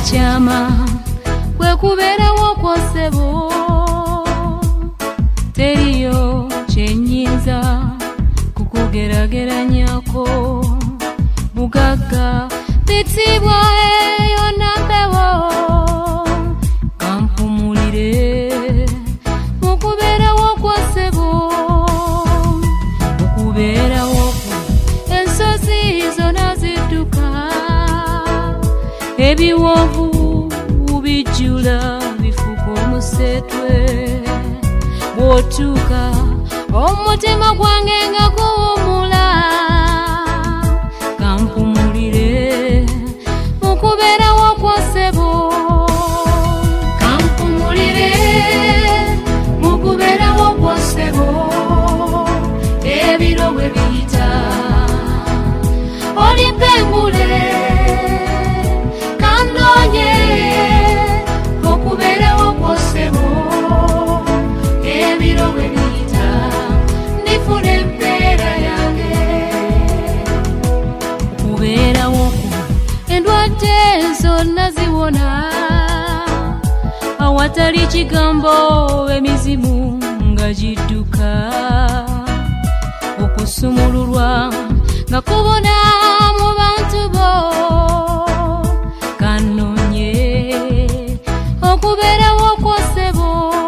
ekyama kwe kubeerawo kwa ssebo, teriyo kyenyinza kukugerageranyako. Bugagga bitibwa eyo nambewo, kampumulire mu kubeerawo kwa ssebo. Okubeerawo ensozi zonna zidduka, ebiwonvu bijjula bifuuka omusetwe. Bw'otuuka omutima gwange nga guwummula, kampumulire mu kubeerawo kwa ssebo. Kampumulire mu kubeerawo kwa ssebo, ebiro bwe biyita olimpengule kandoonye okubeerawo kwa ssebo, ebiro bwe biyita ndifuna empeera yange. Okubeerawo endwadde zonna ziwona, awatali kigambo emizimu nga gidduka. Okusumululwa nga kubona mu bantu bo, kanonye okubeerawo kwa ssebo.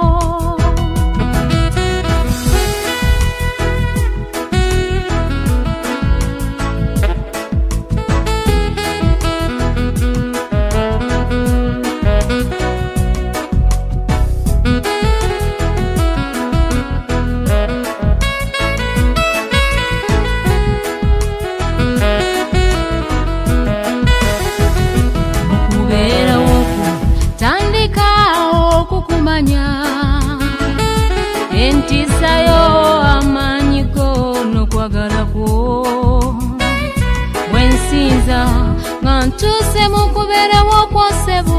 Entisayo amaanyi go n'okwagala kwo, bwensinza nga ntuuse mu kubeerawo kwa ssebo.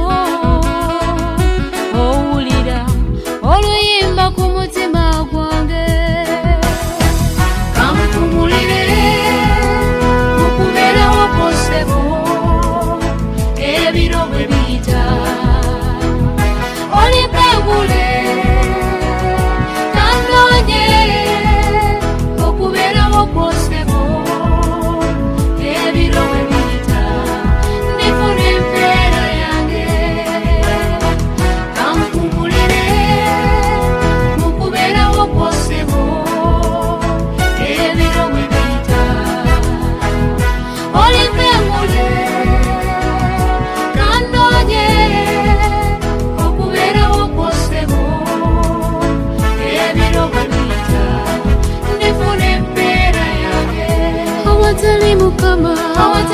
Owulira oluyimba ku mutima gwange, kampumulire mu kubeerawo kwa ssebo, ebiro bwe biyita olimpengule okubeerawo kwa ssebo, ebiro bwe biyita ndifuna empeera yange. Kampumulire mu kubeerawo kwa ssebo, ebiro bwe biyita olimpengule kandoonye okubeerawo kwa ssebo, ebiro bwe awatali Mukama,